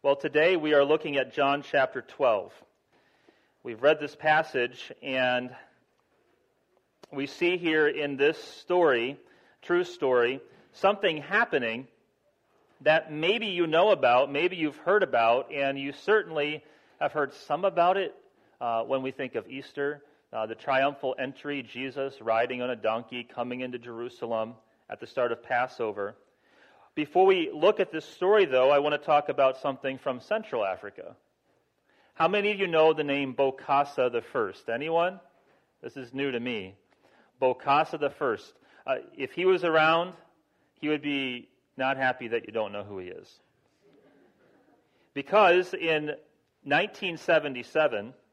Well, today we are looking at John chapter 12. We've read this passage, and we see here in this story, true story, something happening that maybe you know about, maybe you've heard about, and you certainly have heard some about it when we think of Easter, the triumphal entry, Jesus riding on a donkey, coming into Jerusalem at the start of Passover. Before we look at this story, though, I want to talk about something from Central Africa. How many of you know the name Bokassa I? Anyone? This is new to me. Bokassa I. If he was around, he would be not happy that you don't know who he is. Because in 1977,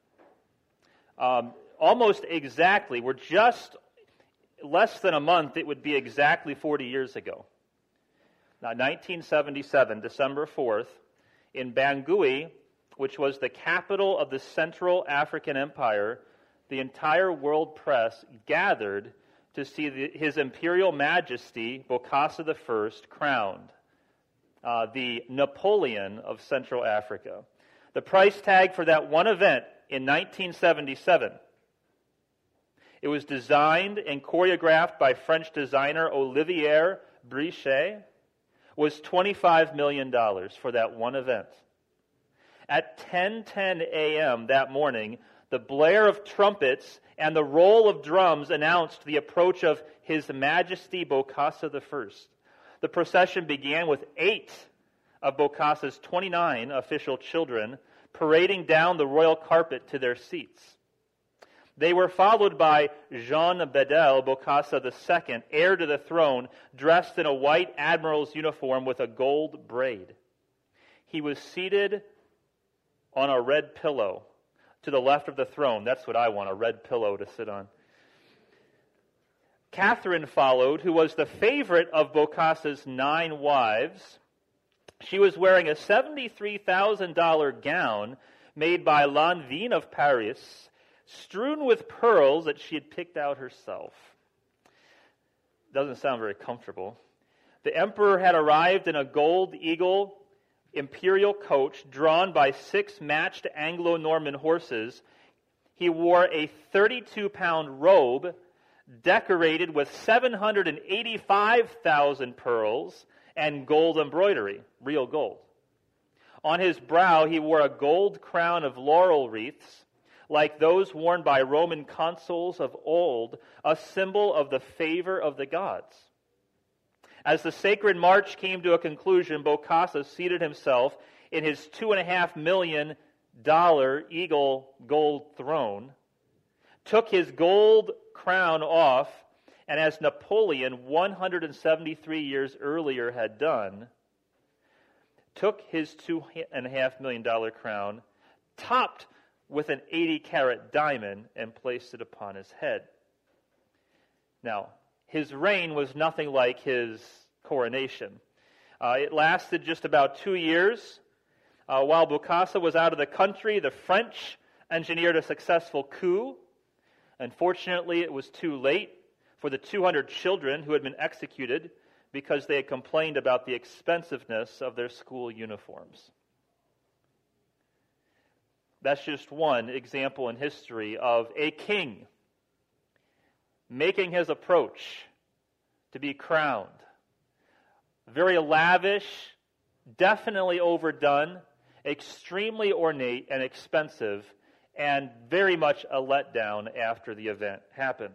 almost exactly, we're just less than a month, it would be exactly 40 years ago. Now, 1977, December 4th, in Bangui, which was the capital of the Central African Empire, the entire world press gathered to see His Imperial Majesty, Bokassa I, crowned, the Napoleon of Central Africa. The price tag for that one event in 1977, it was designed and choreographed by French designer Olivier Brichet, was $25 million for that one event. At 10:10 a.m. that morning, the blare of trumpets and the roll of drums announced the approach of His Majesty Bokassa I. The procession began with 8 of Bokassa's 29 official children parading down the royal carpet to their seats. They were followed by Jean Bedel Bokassa II, heir to the throne, dressed in a white admiral's uniform with a gold braid. He was seated on a red pillow to the left of the throne. That's what I want, a red pillow to sit on. Catherine followed, who was the favorite of Bokassa's 9 wives. She was wearing a $73,000 gown made by Lanvin of Paris, strewn with pearls that she had picked out herself. Doesn't sound very comfortable. The emperor had arrived in a gold eagle imperial coach drawn by 6 matched Anglo-Norman horses. He wore a 32-pound robe decorated with 785,000 pearls and gold embroidery, real gold. On his brow he wore a gold crown of laurel wreaths, like those worn by Roman consuls of old, a symbol of the favor of the gods. As the sacred march came to a conclusion, Bokassa seated himself in his $2.5 million eagle gold throne, took his gold crown off, and as Napoleon 173 years earlier had done, took his $2.5 million crown, topped with an 80-carat diamond, and placed it upon his head. Now, his reign was nothing like his coronation. It lasted just about 2 years. While Bokassa was out of the country, the French engineered a successful coup. Unfortunately, it was too late for the 200 children who had been executed because they had complained about the expensiveness of their school uniforms. That's just one example in history of a king making his approach to be crowned. Very lavish, definitely overdone, extremely ornate and expensive, and very much a letdown after the event happened.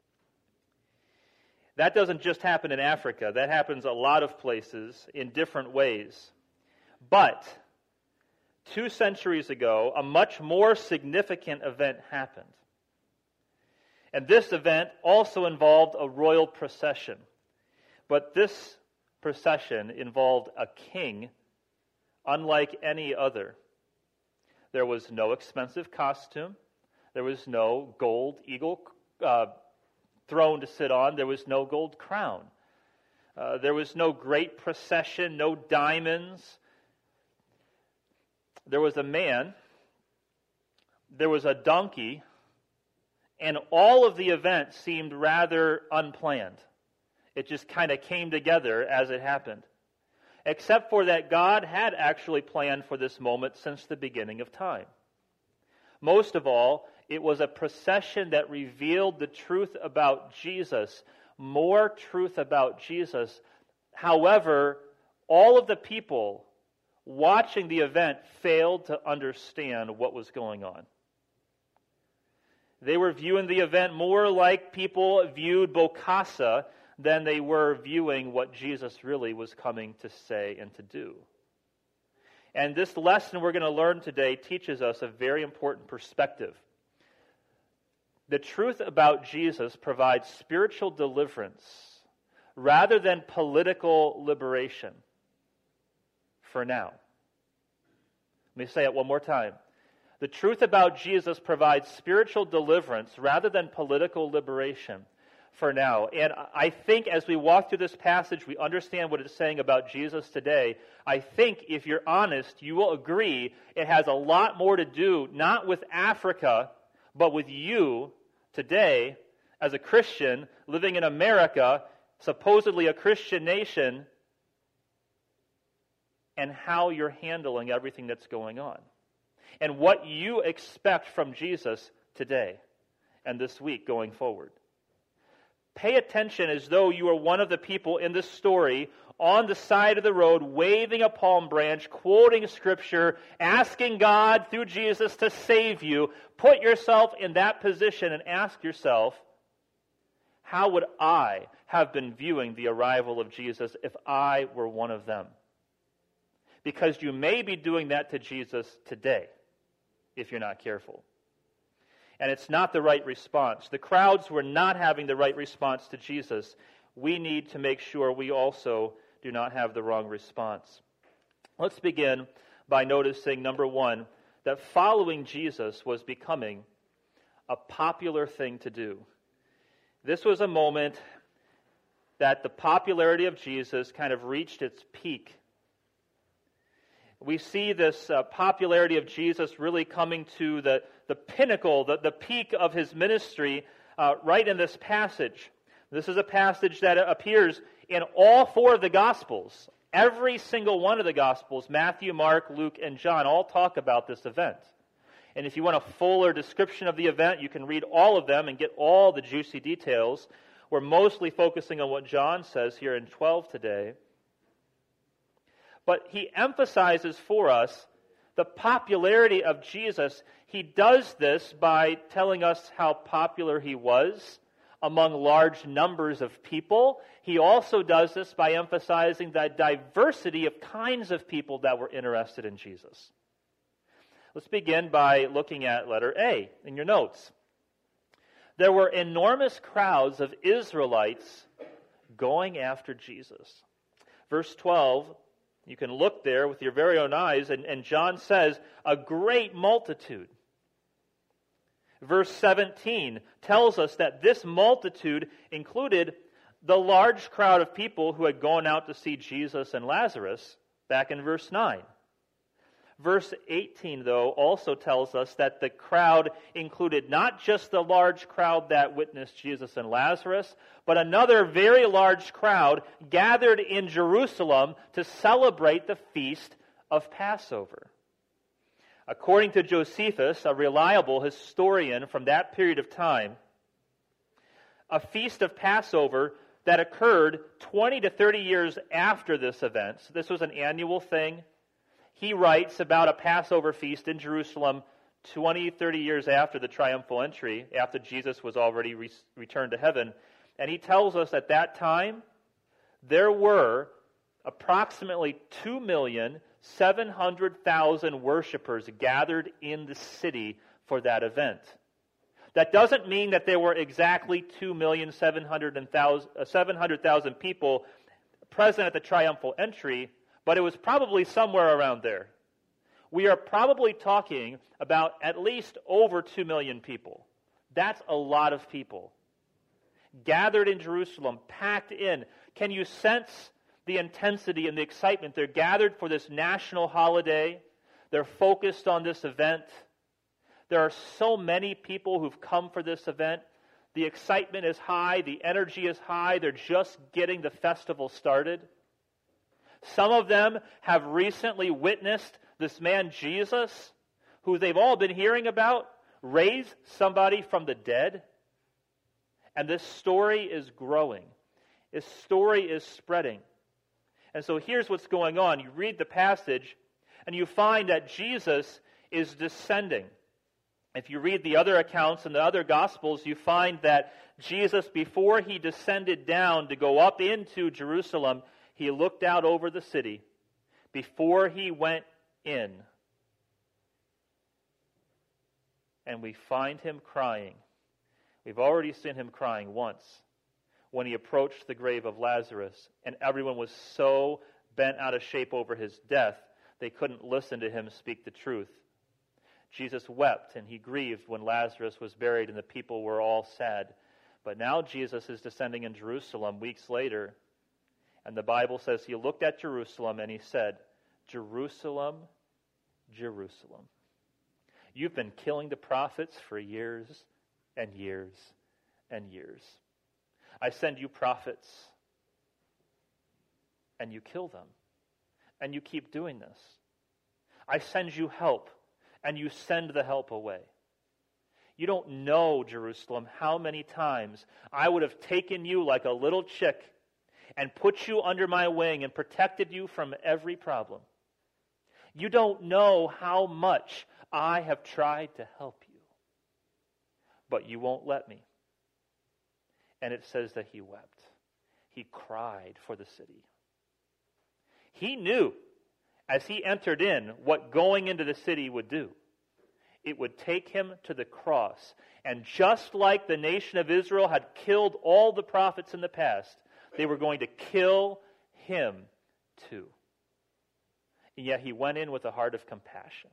That doesn't just happen in Africa. That happens a lot of places in different ways. But 2 centuries ago, a much more significant event happened. And this event also involved a royal procession. But this procession involved a king unlike any other. There was no expensive costume. There was no gold eagle throne to sit on. There was no gold crown. There was no great procession, no diamonds. There was a man, there was a donkey, and all of the event seemed rather unplanned. It just kind of came together as it happened. except for that God had actually planned for this moment since the beginning of time. Most of all, it was a procession that revealed the truth about Jesus, more truth about Jesus. However, all of the people watching the event failed to understand what was going on. They were viewing the event more like people viewed Bokassa than they were viewing what Jesus really was coming to say and to do. And this lesson we're going to learn today teaches us a very important perspective. The truth about Jesus provides spiritual deliverance rather than political liberation for now. Let me say it one more time. The truth about Jesus provides spiritual deliverance rather than political liberation for now. And I think as we walk through this passage, we understand what it's saying about Jesus today. I think if you're honest, you will agree it has a lot more to do, not with Africa, but with you today as a Christian living in America, supposedly a Christian nation, and how you're handling everything that's going on. And what you expect from Jesus today and this week going forward. Pay attention as though you are one of the people in this story on the side of the road, waving a palm branch, quoting Scripture, asking God through Jesus to save you. Put yourself in that position and ask yourself, how would I have been viewing the arrival of Jesus if I were one of them? Because you may be doing that to Jesus today, if you're not careful. And it's not the right response. The crowds were not having the right response to Jesus. We need to make sure we also do not have the wrong response. Let's begin by noticing, number one, that following Jesus was becoming a popular thing to do. This was a moment that the popularity of Jesus kind of reached its peak. We see this popularity of Jesus really coming to the pinnacle, the peak of his ministry right in this passage. This is a passage that appears in all four of the Gospels. Every single one of the Gospels, Matthew, Mark, Luke, and John, all talk about this event. And if you want a fuller description of the event, you can read all of them and get all the juicy details. We're mostly focusing on what John says here in 12 today. But he emphasizes for us the popularity of Jesus. He does this by telling us how popular he was among large numbers of people. He also does this by emphasizing the diversity of kinds of people that were interested in Jesus. Let's begin by looking at letter A in your notes. There were enormous crowds of Israelites going after Jesus. Verse 12, you can look there with your very own eyes, and John says, a great multitude. Verse 17 tells us that this multitude included the large crowd of people who had gone out to see Jesus and Lazarus back in verse 9. Verse 18, though, also tells us that the crowd included not just the large crowd that witnessed Jesus and Lazarus, but another very large crowd gathered in Jerusalem to celebrate the feast of Passover. According to Josephus, a reliable historian from that period of time, a feast of Passover that occurred 20 to 30 years after this event. So this was an annual thing. He writes about a Passover feast in Jerusalem 20, 30 years after the triumphal entry, after Jesus was already returned to heaven. And he tells us at that time, there were approximately 2,700,000 worshipers gathered in the city for that event. That doesn't mean that there were exactly 2,700,000 people present at the triumphal entry, but it was probably somewhere around there. We are probably talking about at least over 2 million people. That's a lot of people. Gathered in Jerusalem, packed in. Can you sense the intensity and the excitement? They're gathered for this national holiday. They're focused on this event. There are so many people who've come for this event. The excitement is high. The energy is high. They're just getting the festival started. Some of them have recently witnessed this man Jesus, who they've all been hearing about, raise somebody from the dead. And this story is growing. This story is spreading. And so here's what's going on. You read the passage, and you find that Jesus is descending. If you read the other accounts in the other Gospels, you find that Jesus, before he descended down to go up into Jerusalem, he looked out over the city before he went in. And we find him crying. We've already seen him crying once when he approached the grave of Lazarus, and everyone was so bent out of shape over his death, they couldn't listen to him speak the truth. Jesus wept and he grieved when Lazarus was buried and the people were all sad. But now Jesus is descending in Jerusalem weeks later, and the Bible says he looked at Jerusalem and he said, "Jerusalem, Jerusalem, you've been killing the prophets for years and years and years. I send you prophets, and you kill them, and you keep doing this. I send you help, and you send the help away. You don't know, Jerusalem, how many times I would have taken you like a little chick and put you under my wing and protected you from every problem. You don't know how much I have tried to help you, but you won't let me." And it says that he wept. He cried for the city. He knew, as he entered in, what going into the city would do. It would take him to the cross. And just like the nation of Israel had killed all the prophets in the past, they were going to kill him too. And yet he went in with a heart of compassion.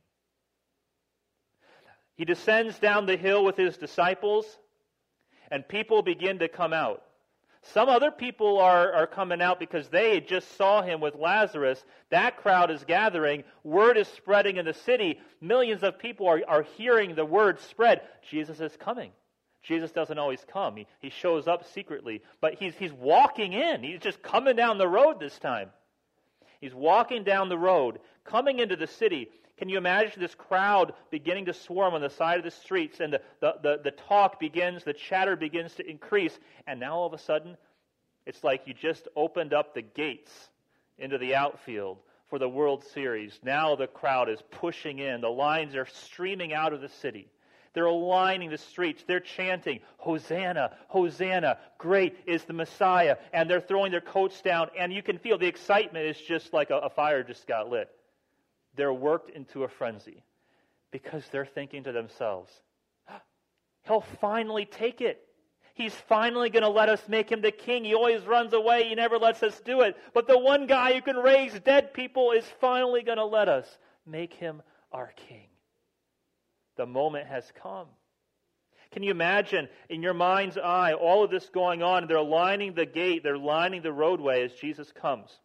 He descends down the hill with his disciples, and people begin to come out. Some other people are coming out because they just saw him with Lazarus. That crowd is gathering. Word is spreading in the city. Millions of people are hearing the word spread. Jesus is coming. Jesus doesn't always come. He shows up secretly. But he's walking in. He's just coming down the road this time. He's walking down the road, coming into the city. Can you imagine this crowd beginning to swarm on the side of the streets, and the talk begins, the chatter begins to increase, and now all of a sudden, it's like you just opened up the gates into the outfield for the World Series. Now the crowd is pushing in. The lines are streaming out of the city. They're lining the streets. They're chanting, "Hosanna, Hosanna, great is the Messiah." And they're throwing their coats down, and you can feel the excitement is just like a fire just got lit. They're worked into a frenzy because they're thinking to themselves, he'll finally take it. He's finally going to let us make him the king. He always runs away. He never lets us do it. But the one guy who can raise dead people is finally going to let us make him our king. The moment has come. Can you imagine in your mind's eye all of this going on? They're lining the gate. They're lining the roadway as Jesus comes.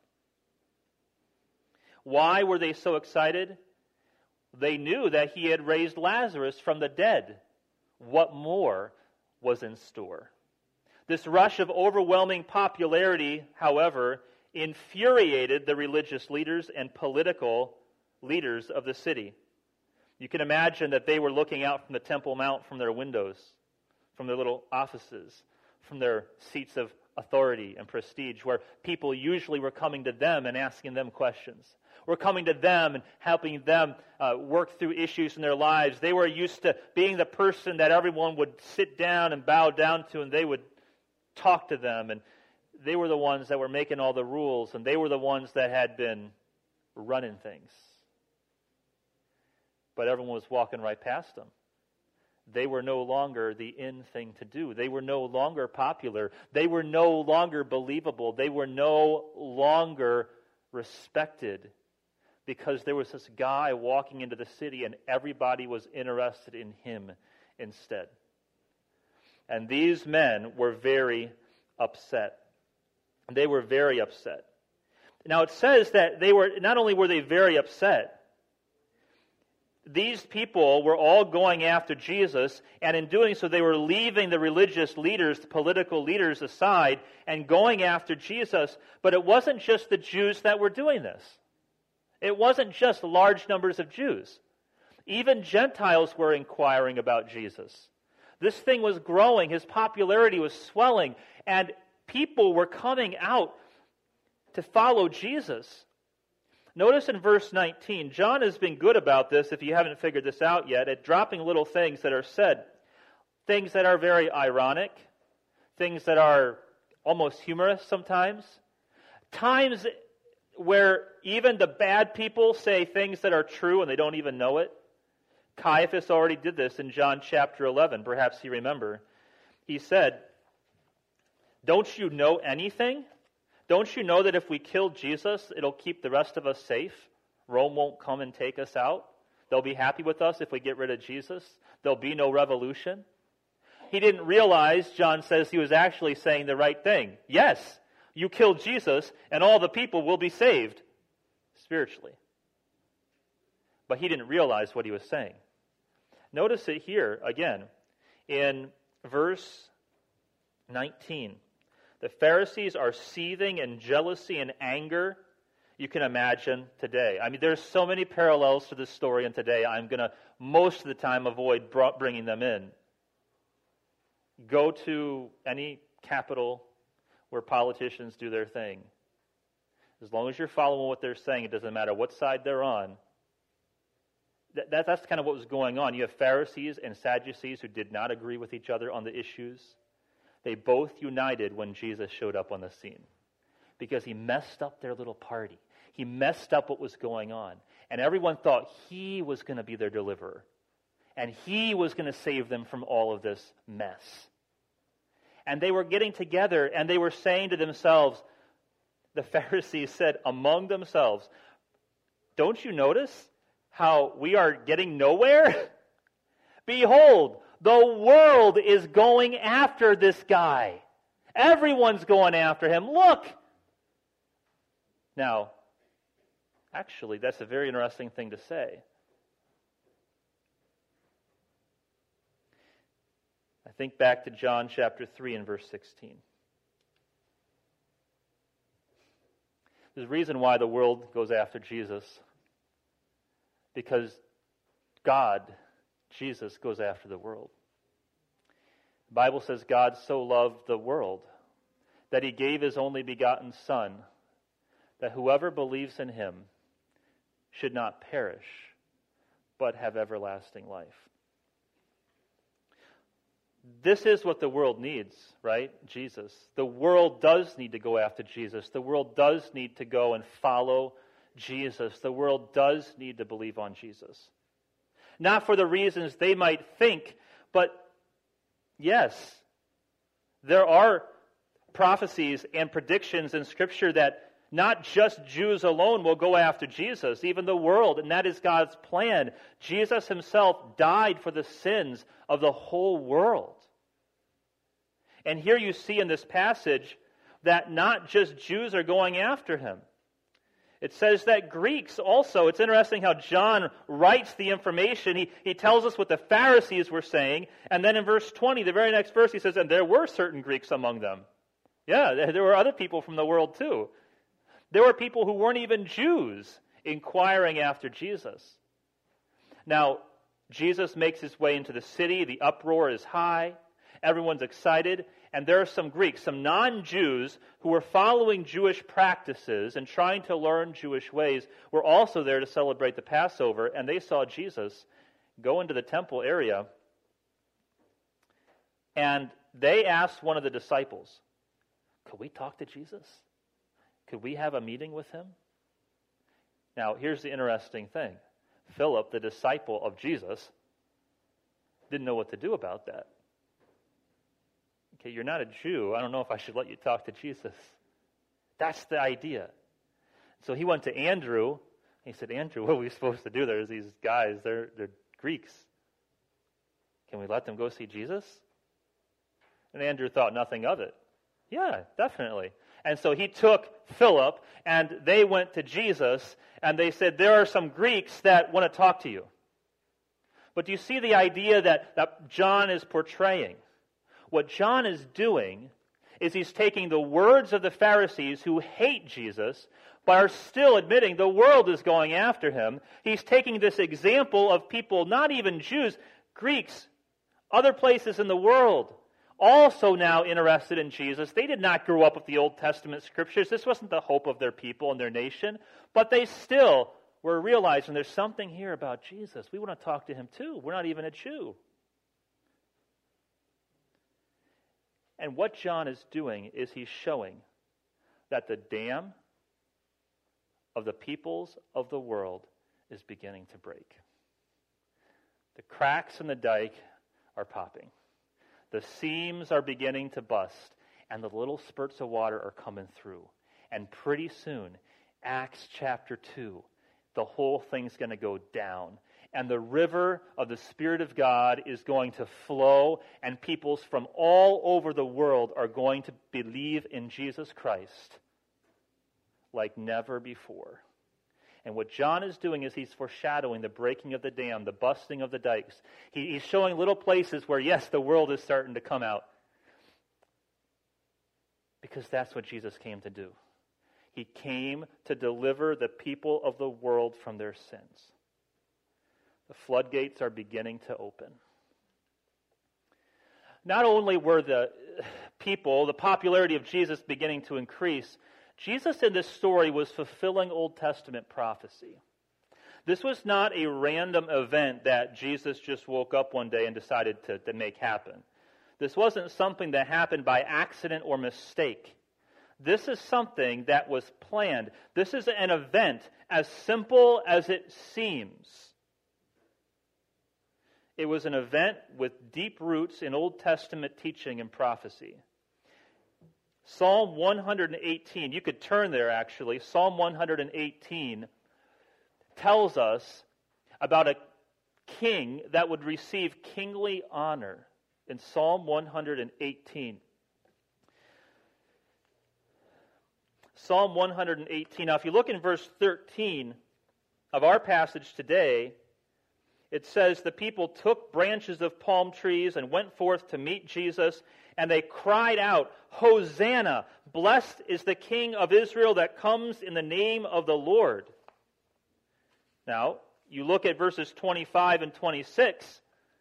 Why were they so excited? They knew that he had raised Lazarus from the dead. What more was in store? This rush of overwhelming popularity, however, infuriated the religious leaders and political leaders of the city. You can imagine that they were looking out from the Temple Mount from their windows, from their little offices, from their seats of authority and prestige, where people usually were coming to them and asking them questions. Were coming to them and helping them work through issues in their lives. They were used to being the person that everyone would sit down and bow down to, and they would talk to them. And they were the ones that were making all the rules, and they were the ones that had been running things. But everyone was walking right past them. They were no longer the in thing to do. They were no longer popular. They were no longer believable. They were no longer respected, because there was this guy walking into the city and everybody was interested in him instead. And these men were very upset. They were very upset. Now it says that they were, not only were they very upset, these people were all going after Jesus, and in doing so, they were leaving the religious leaders, the political leaders aside, and going after Jesus. But it wasn't just the Jews that were doing this. It wasn't just large numbers of Jews. Even Gentiles were inquiring about Jesus. This thing was growing. His popularity was swelling, and people were coming out to follow Jesus. Notice in verse 19, John has been good about this, if you haven't figured this out yet, at dropping little things that are said. Things that are very ironic, things that are almost humorous sometimes. Times where even the bad people say things that are true and they don't even know it. Caiaphas already did this in John chapter 11. Perhaps you remember. He said, "Don't you know anything? Don't you know that if we kill Jesus, it'll keep the rest of us safe? Rome won't come and take us out. They'll be happy with us if we get rid of Jesus. There'll be no revolution." He didn't realize, John says, he was actually saying the right thing. Yes, you kill Jesus, and all the people will be saved spiritually. But he didn't realize what he was saying. Notice it here again in verse 19. The Pharisees are seething in jealousy and anger. You can imagine today. I mean, there's so many parallels to this story, and today I'm going to, most of the time, avoid bringing them in. Go to any capital where politicians do their thing. As long as you're following what they're saying, it doesn't matter what side they're on. That's kind of what was going on. You have Pharisees and Sadducees who did not agree with each other on the issues. They both united when Jesus showed up on the scene because he messed up their little party. He messed up what was going on. And everyone thought he was going to be their deliverer. And he was going to save them from all of this mess. And they were getting together and they were saying to themselves, the Pharisees said among themselves, "Don't you notice how we are getting nowhere? Behold, the world is going after this guy. Everyone's going after him. Look!" Now, actually, that's a very interesting thing to say. I think back to John chapter 3 and verse 16. There's a reason why the world goes after Jesus. Because God, Jesus, goes after the world. The Bible says God so loved the world that he gave his only begotten Son, that whoever believes in him should not perish, but have everlasting life. This is what the world needs, right? Jesus. The world does need to go after Jesus. The world does need to go and follow Jesus. The world does need to believe on Jesus. Not for the reasons they might think, but yes, there are prophecies and predictions in Scripture that not just Jews alone will go after Jesus, even the world, and that is God's plan. Jesus himself died for the sins of the whole world. And here you see in this passage that not just Jews are going after him. It says that Greeks also, it's interesting how John writes the information. He tells us what the Pharisees were saying, and then in verse 20, the very next verse, he says, "And there were certain Greeks among them." Yeah, there were other people from the world too. There were people who weren't even Jews inquiring after Jesus. Now, Jesus makes his way into the city. The uproar is high. Everyone's excited. And there are some Greeks, some non-Jews who were following Jewish practices and trying to learn Jewish ways, were also there to celebrate the Passover. And they saw Jesus go into the temple area. And they asked one of the disciples, "Could we talk to Jesus? Could we have a meeting with him?" Now, here's the interesting thing. Philip, the disciple of Jesus, didn't know what to do about that. Okay, you're not a Jew. I don't know if I should let you talk to Jesus. That's the idea. So he went to Andrew. He said, "Andrew, what are we supposed to do? There's these guys. They're Greeks. Can we let them go see Jesus?" And Andrew thought nothing of it. Yeah, definitely. And so he took Philip, and they went to Jesus, and they said, "There are some Greeks that want to talk to you." But do you see the idea that John is portraying? What John is doing is he's taking the words of the Pharisees who hate Jesus, but are still admitting the world is going after him. He's taking this example of people, not even Jews, Greeks, other places in the world, also now interested in Jesus. They did not grow up with the Old Testament scriptures. This wasn't the hope of their people and their nation, but they still were realizing there's something here about Jesus. We want to talk to him too. We're not even a Jew. And what John is doing is he's showing that the dam of the peoples of the world is beginning to break. The cracks in the dike are popping. The seams are beginning to bust, and the little spurts of water are coming through. And pretty soon, Acts chapter 2, the whole thing's going to go down. And the river of the Spirit of God is going to flow, and peoples from all over the world are going to believe in Jesus Christ like never before. And what John is doing is he's foreshadowing the breaking of the dam, the busting of the dikes. He's showing little places where, yes, the world is starting to come out. Because that's what Jesus came to do. He came to deliver the people of the world from their sins. The floodgates are beginning to open. Not only were the people, the popularity of Jesus beginning to increase, Jesus in this story was fulfilling Old Testament prophecy. This was not a random event that Jesus just woke up one day and decided to make happen. This wasn't something that happened by accident or mistake. This is something that was planned. This is an event as simple as it seems. It was an event with deep roots in Old Testament teaching and prophecy. Psalm 118, you could turn there actually. Psalm 118 tells us about a king that would receive kingly honor in Psalm 118. Psalm 118. Now, if you look in verse 13 of our passage today, it says, the people took branches of palm trees and went forth to meet Jesus, and they cried out, Hosanna! Blessed is the King of Israel that comes in the name of the Lord. Now, you look at verses 25 and 26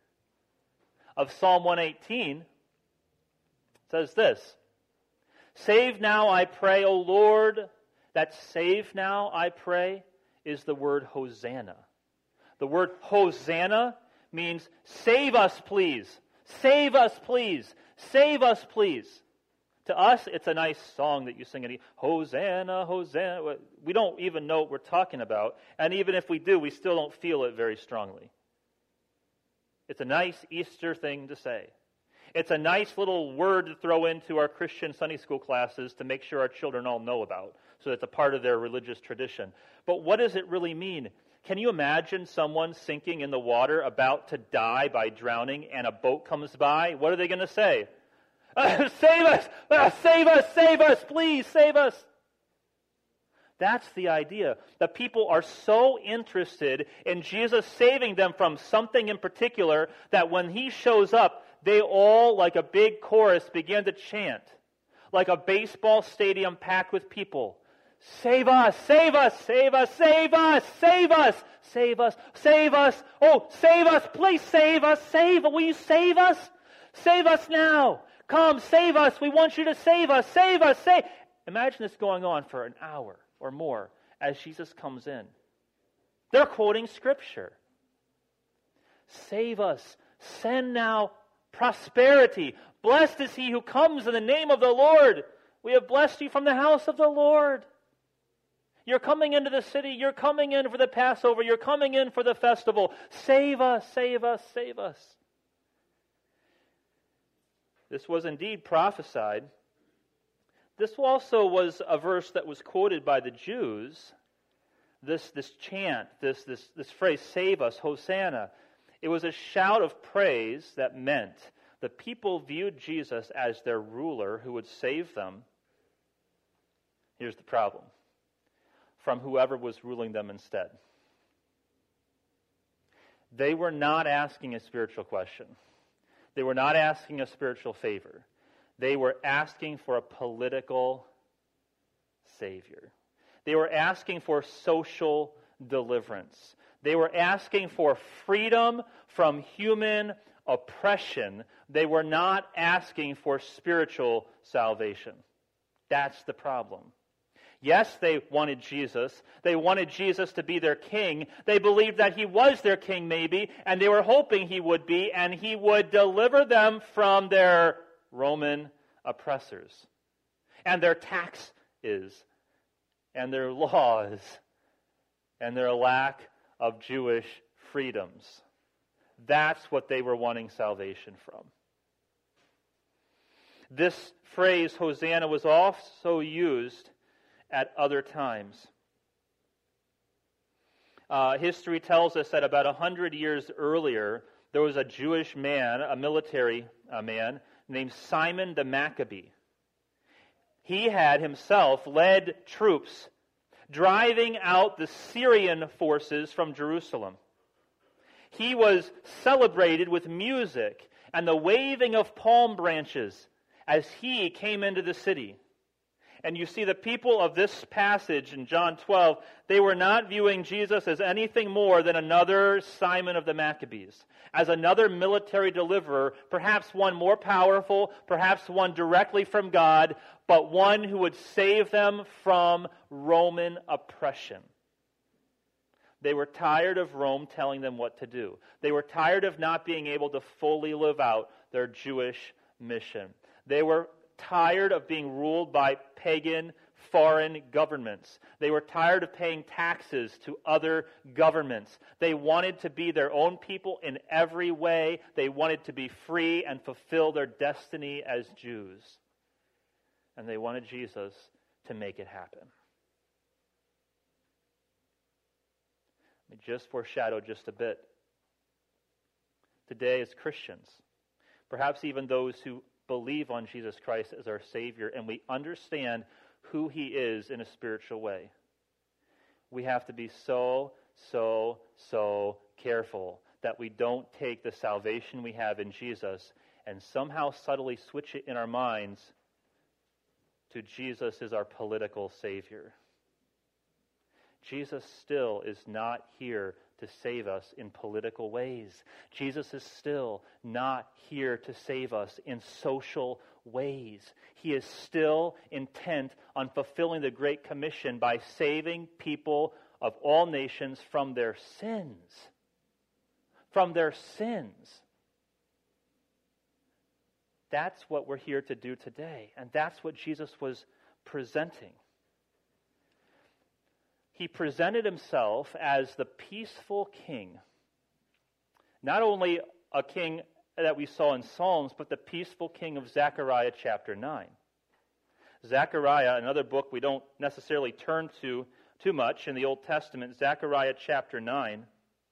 of Psalm 118, it says this, Save now, I pray, O Lord. That save now, I pray, is the word Hosanna. The word Hosanna means save us, please. Save us, please. Save us, please. To us, it's a nice song that you sing. Hosanna, Hosanna. We don't even know what we're talking about. And even if we do, we still don't feel it very strongly. It's a nice Easter thing to say. It's a nice little word to throw into our Christian Sunday school classes to make sure our children all know about, so it's a part of their religious tradition. But what does it really mean? Can you imagine someone sinking in the water about to die by drowning and a boat comes by? What are they going to say? Save us! Save us! Save us! Please, save us! That's the idea. The people are so interested in Jesus saving them from something in particular that when he shows up, they all, like a big chorus, begin to chant. Like a baseball stadium packed with people. Save us, save us, save us, save us, save us, save us, save us. Oh, save us, please save us, will you save us? Save us now. Come, save us. We want you to save us, save us, save. Imagine this going on for an hour or more as Jesus comes in. They're quoting Scripture. Save us. Send now prosperity. Blessed is he who comes in the name of the Lord. We have blessed you from the house of the Lord. You're coming into the city. You're coming in for the Passover. You're coming in for the festival. Save us, save us, save us. This was indeed prophesied. This also was a verse that was quoted by the Jews. This chant, this phrase, save us, Hosanna. It was a shout of praise that meant the people viewed Jesus as their ruler who would save them. Here's the problem. From whoever was ruling them instead. They were not asking a spiritual question. They were not asking a spiritual favor. They were asking for a political Savior. They were asking for social deliverance. They were asking for freedom from human oppression. They were not asking for spiritual salvation. That's the problem. Yes, they wanted Jesus. They wanted Jesus to be their king. They believed that he was their king, maybe, and they were hoping he would be, and he would deliver them from their Roman oppressors and their taxes and their laws and their lack of Jewish freedoms. That's what they were wanting salvation from. This phrase, Hosanna, was also used at other times. History tells us that about 100 years earlier, there was a Jewish man, a military man, named Simon the Maccabee. He had himself led troops driving out the Syrian forces from Jerusalem. He was celebrated with music and the waving of palm branches as he came into the city. And you see the people of this passage in John 12, they were not viewing Jesus as anything more than another Simon of the Maccabees, as another military deliverer, perhaps one more powerful, perhaps one directly from God, but one who would save them from Roman oppression. They were tired of Rome telling them what to do. They were tired of not being able to fully live out their Jewish mission. They were tired of being ruled by pagan foreign governments. They were tired of paying taxes to other governments. They wanted to be their own people in every way. They wanted to be free and fulfill their destiny as Jews. And they wanted Jesus to make it happen. Let me just foreshadow just a bit. Today as Christians, perhaps even those who believe on Jesus Christ as our Savior, and we understand who He is in a spiritual way, we have to be so careful that we don't take the salvation we have in Jesus and somehow subtly switch it in our minds to Jesus as our political Savior. Jesus still is not here to save us in political ways. Jesus is still not here to save us in social ways. He is still intent on fulfilling the Great Commission by saving people of all nations from their sins. From their sins. That's what we're here to do today. And that's what Jesus was presenting. He presented himself as the peaceful king. Not only a king that we saw in Psalms, but the peaceful king of Zechariah chapter 9. Zechariah, another book we don't necessarily turn to too much in the Old Testament, Zechariah chapter 9.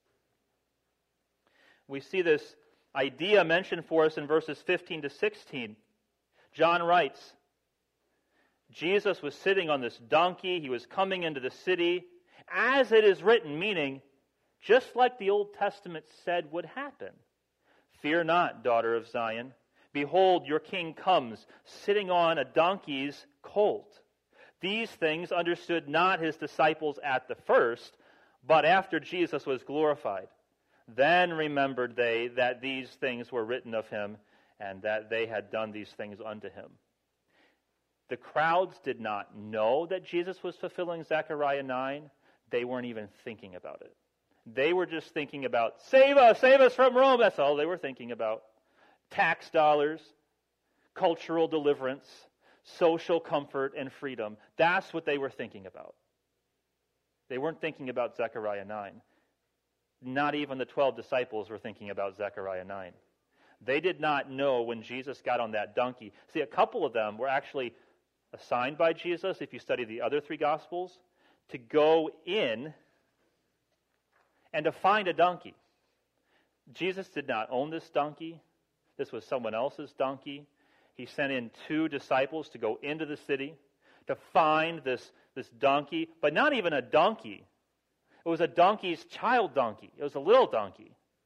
We see this idea mentioned for us in verses 15 to 16. John writes, Jesus was sitting on this donkey. He was coming into the city, as it is written, meaning just like the Old Testament said would happen. Fear not, daughter of Zion. Behold, your king comes, sitting on a donkey's colt. These things understood not his disciples at the first, but after Jesus was glorified. Then remembered they that these things were written of him, and that they had done these things unto him. The crowds did not know that Jesus was fulfilling Zechariah 9. They weren't even thinking about it. They were just thinking about, save us from Rome. That's all they were thinking about. Tax dollars, cultural deliverance, social comfort, and freedom. That's what they were thinking about. They weren't thinking about Zechariah 9. Not even the 12 disciples were thinking about Zechariah 9. They did not know when Jesus got on that donkey. See, a couple of them were actually assigned by Jesus, if you study the other three Gospels, to go in and to find a donkey. Jesus did not own this donkey. This was someone else's donkey. He sent in 2 disciples to go into the city to find this donkey, but not even a donkey. It was a donkey's child donkey. It was a little donkey.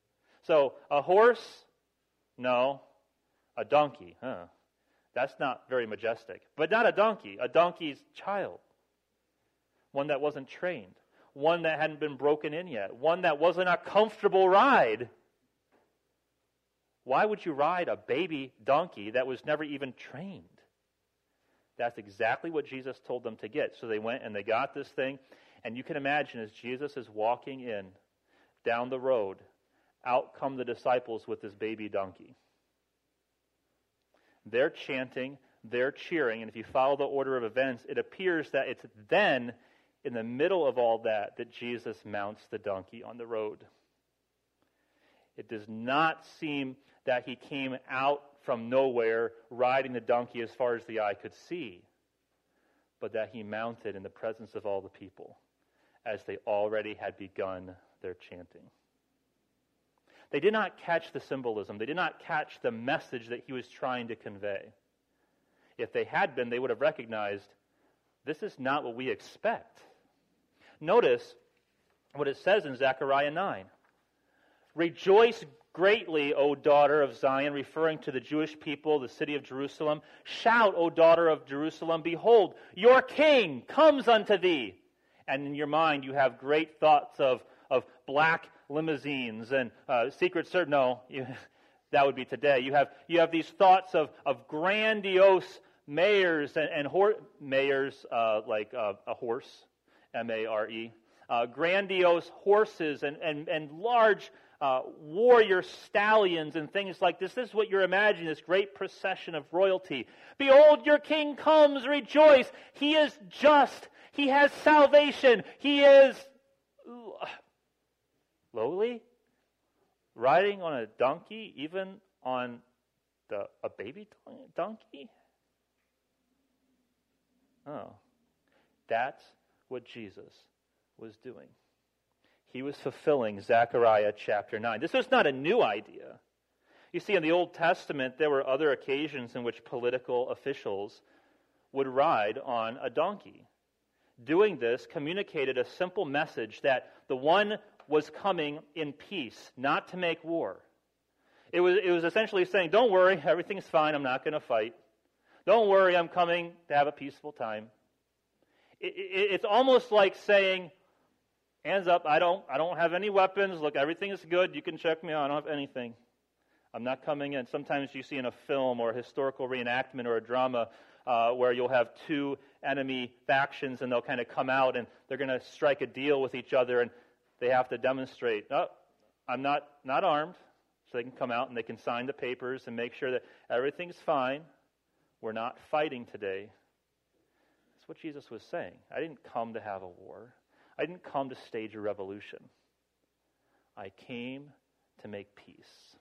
So a horse? No. A donkey? That's not very majestic. But not a donkey. A donkey's child. One that wasn't trained. One that hadn't been broken in yet. One that wasn't a comfortable ride. Why would you ride a baby donkey that was never even trained? That's exactly what Jesus told them to get. So they went and they got this thing. And you can imagine as Jesus is walking in down the road, out come the disciples with this baby donkey. They're chanting, they're cheering, and if you follow the order of events, it appears that it's then, in the middle of all that Jesus mounts the donkey on the road. It does not seem that he came out from nowhere riding the donkey as far as the eye could see, but that he mounted in the presence of all the people as they already had begun their chanting. They did not catch the symbolism. They did not catch the message that he was trying to convey. If they had been, they would have recognized, this is not what we expect. Notice what it says in Zechariah 9. Rejoice greatly, O daughter of Zion, referring to the Jewish people, the city of Jerusalem. Shout, O daughter of Jerusalem, behold, your king comes unto thee. And in your mind you have great thoughts of black limousines and secret service. No, that would be today. You have these thoughts of grandiose mayors and mayors like a horse, M-A-R-E, grandiose horses and large warrior stallions and things like this. This is what you're imagining, this great procession of royalty. Behold, your king comes, rejoice. He is just. He has salvation. He is lowly, riding on a donkey, even on a baby donkey. Oh, that's what Jesus was doing. He was fulfilling Zechariah chapter 9. This was not a new idea. You see, in the Old Testament, there were other occasions in which political officials would ride on a donkey. Doing this communicated a simple message that the one was coming in peace, not to make war. It was essentially saying, don't worry, everything's fine, I'm not going to fight. Don't worry, I'm coming to have a peaceful time. It's almost like saying, hands up, I don't have any weapons, look, everything is good, you can check me out, I don't have anything. I'm not coming in. Sometimes you see in a film or a historical reenactment or a drama where you'll have two enemy factions and they'll kind of come out and they're going to strike a deal with each other and they have to demonstrate, oh, I'm not armed, so they can come out and they can sign the papers and make sure that everything's fine. We're not fighting today. That's what Jesus was saying. I didn't come to have a war. I didn't come to stage a revolution. I came to make peace.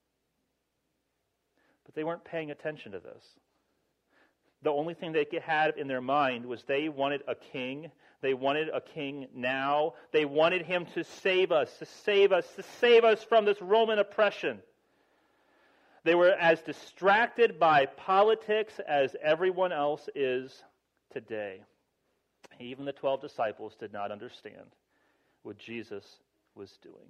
But they weren't paying attention to this. The only thing they had in their mind was they wanted a king. They wanted a king now. They wanted him to save us, to save us, to save us from this Roman oppression. They were as distracted by politics as everyone else is today. Even the 12 disciples did not understand what Jesus was doing.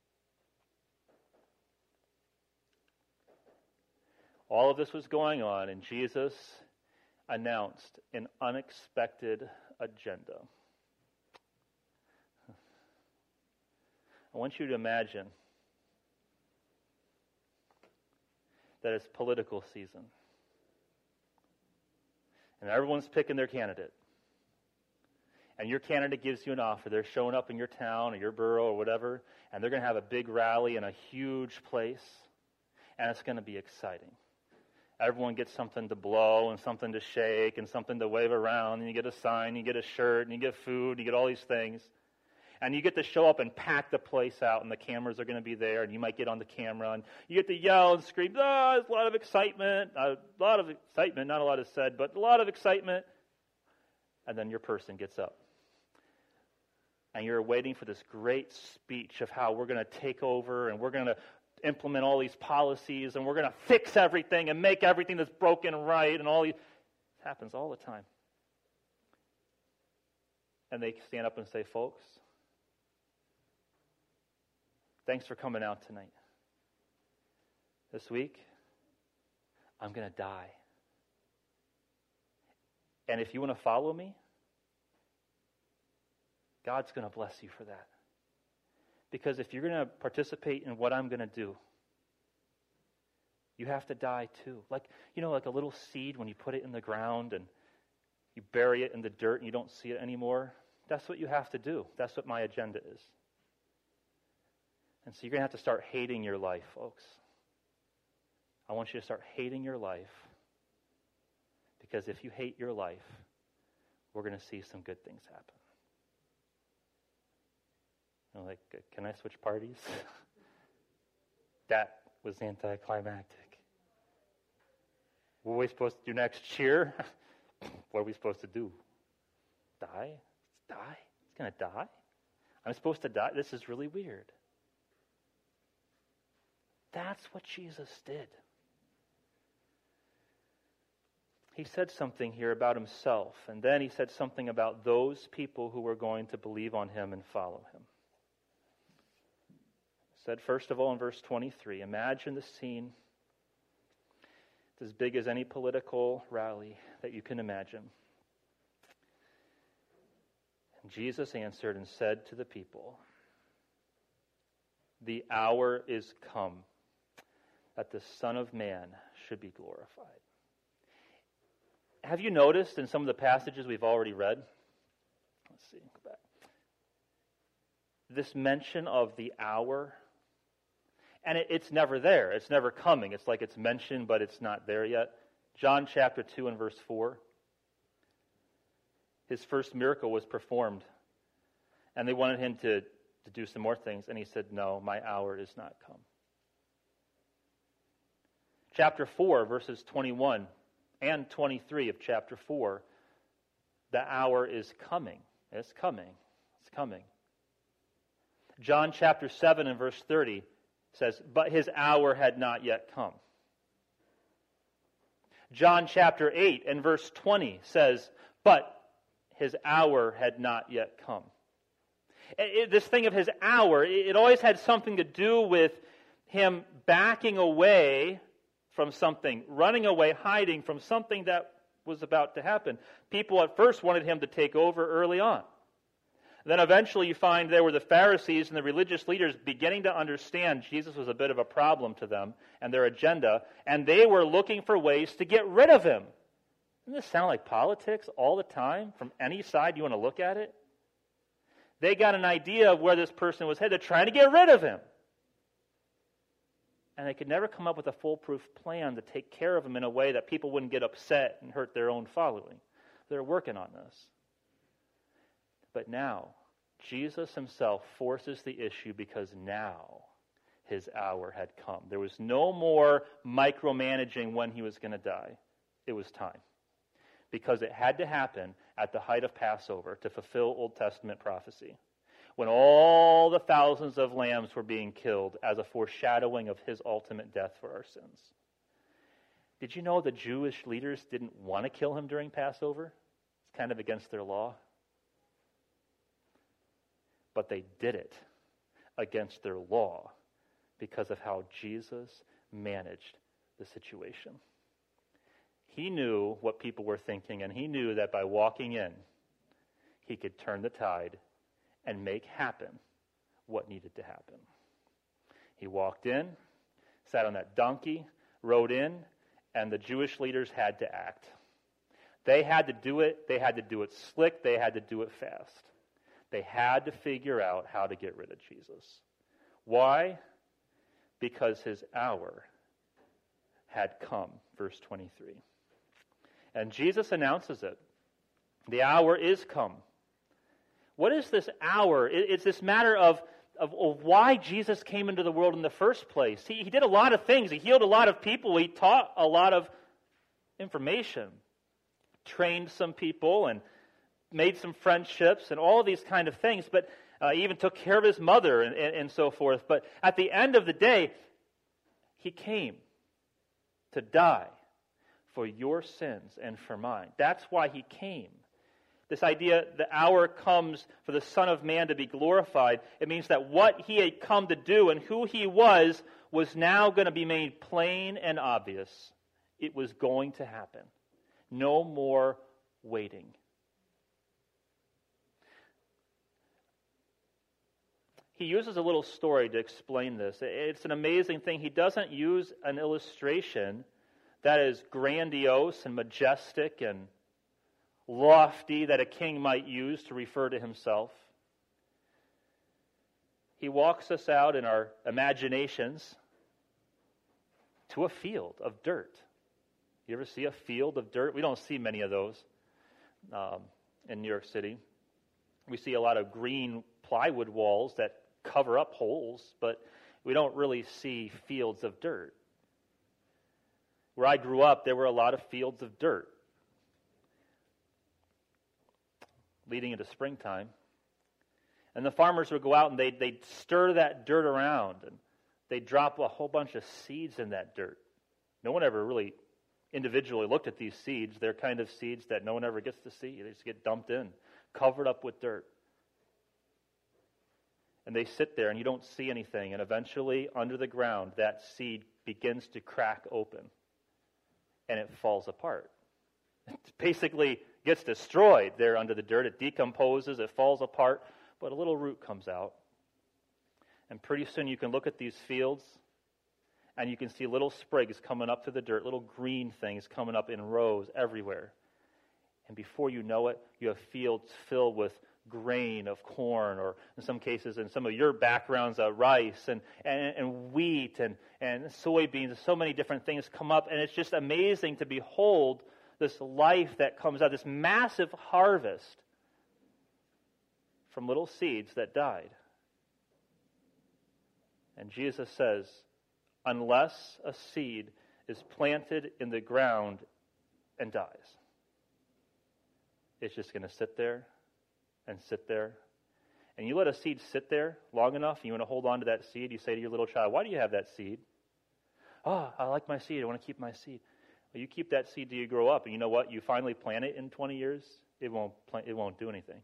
All of this was going on, and Jesus announced an unexpected agenda. I want you to imagine that it's political season. And everyone's picking their candidate. And your candidate gives you an offer. They're showing up in your town or your borough or whatever, and they're going to have a big rally in a huge place, and it's going to be exciting. Everyone gets something to blow and something to shake and something to wave around, and you get a sign, you get a shirt, and you get food, you get all these things. And you get to show up and pack the place out, and the cameras are going to be there, and you might get on the camera, and you get to yell and scream, there's a lot of excitement, not a lot is said, but a lot of excitement. And then your person gets up. And you're waiting for this great speech of how we're going to take over, and we're going to implement all these policies, and we're going to fix everything and make everything that's broken right, and all these. It happens all the time. And they stand up and say, folks, thanks for coming out tonight. this week, I'm going to die. And if you want to follow me, God's going to bless you for that. Because if you're going to participate in what I'm going to do, you have to die too. Like a little seed when you put it in the ground and you bury it in the dirt and you don't see it anymore. That's what you have to do. That's what my agenda is. And so you're going to have to start hating your life, folks. I want you to start hating your life. Because if you hate your life, we're going to see some good things happen. Can I switch parties? That was anticlimactic. What are we supposed to do next? Cheer? What are we supposed to do? Die? Die? It's going to die? I'm supposed to die? This is really weird. That's what Jesus did. He said something here about himself, and then he said something about those people who were going to believe on him and follow him. He said, first of all, in verse 23, imagine the scene. It's as big as any political rally that you can imagine. And Jesus answered and said to the people, the hour is come that the Son of Man should be glorified. Have you noticed in some of the passages we've already read? Let's see, go back. This mention of the hour, and it's never there. It's never coming. It's like it's mentioned, but it's not there yet. John chapter 2 and verse 4. His first miracle was performed, and they wanted him to do some more things, and he said, no, my hour is not come. Chapter 4, verses 21 and 23 of chapter 4, the hour is coming. It's coming. It's coming. John chapter 7 and verse 30 says, but his hour had not yet come. John chapter 8 and verse 20 says, but his hour had not yet come. This thing of his hour, it always had something to do with him backing away from something, running away, hiding from something that was about to happen. People at first wanted him to take over early on. Then eventually you find there were the Pharisees and the religious leaders beginning to understand Jesus was a bit of a problem to them and their agenda, and they were looking for ways to get rid of him. Doesn't this sound like politics all the time from any side you want to look at it? They got an idea of where this person was headed. They're trying to get rid of him. And they could never come up with a foolproof plan to take care of him in a way that people wouldn't get upset and hurt their own following. They're working on this. But now, Jesus himself forces the issue because now his hour had come. There was no more micromanaging when he was going to die. It was time. Because it had to happen at the height of Passover to fulfill Old Testament prophecy, when all the thousands of lambs were being killed as a foreshadowing of his ultimate death for our sins. Did you know the Jewish leaders didn't want to kill him during Passover? It's kind of against their law. But they did it against their law because of how Jesus managed the situation. He knew what people were thinking, and he knew that by walking in, he could turn the tide and make happen what needed to happen. He walked in, sat on that donkey, rode in, and the Jewish leaders had to act. They had to do it. They had to do it slick. They had to do it fast. They had to figure out how to get rid of Jesus. Why? Because his hour had come, verse 23. And Jesus announces it. The hour is come. What is this hour? It's this matter of why Jesus came into the world in the first place. He did a lot of things. He healed a lot of people. He taught a lot of information. Trained some people and made some friendships and all these kind of things. But he even took care of his mother and so forth. But at the end of the day, he came to die for your sins and for mine. That's why he came. This idea, the hour comes for the Son of Man to be glorified. It means that what he had come to do and who he was now going to be made plain and obvious. It was going to happen. No more waiting. He uses a little story to explain this. It's an amazing thing. He doesn't use an illustration that is grandiose and majestic and lofty that a king might use to refer to himself. He walks us out in our imaginations to a field of dirt. You ever see a field of dirt? We don't see many of those in New York City. We see a lot of green plywood walls that cover up holes, but we don't really see fields of dirt. Where I grew up, there were a lot of fields of dirt leading into springtime. And the farmers would go out and they'd stir that dirt around, and they'd drop a whole bunch of seeds in that dirt. No one ever really individually looked at these seeds. They're kind of seeds that no one ever gets to see. They just get dumped in, covered up with dirt. And they sit there and you don't see anything. And eventually, under the ground, that seed begins to crack open. And it falls apart. It basically gets destroyed there under the dirt. It decomposes, it falls apart, but a little root comes out. And pretty soon you can look at these fields and you can see little sprigs coming up through the dirt, little green things coming up in rows everywhere. And before you know it, you have fields filled with grain of corn, or in some cases, in some of your backgrounds, rice and wheat and soybeans. So many different things come up, and it's just amazing to behold this life that comes out, this massive harvest from little seeds that died. And Jesus says, unless a seed is planted in the ground and dies, it's just going to sit there and sit there. And you let a seed sit there long enough, and you want to hold on to that seed, you say to your little child, why do you have that seed? Oh, I like my seed. I want to keep my seed. Well, you keep that seed till you grow up, and you know what? You finally plant it in 20 years, it won't do anything.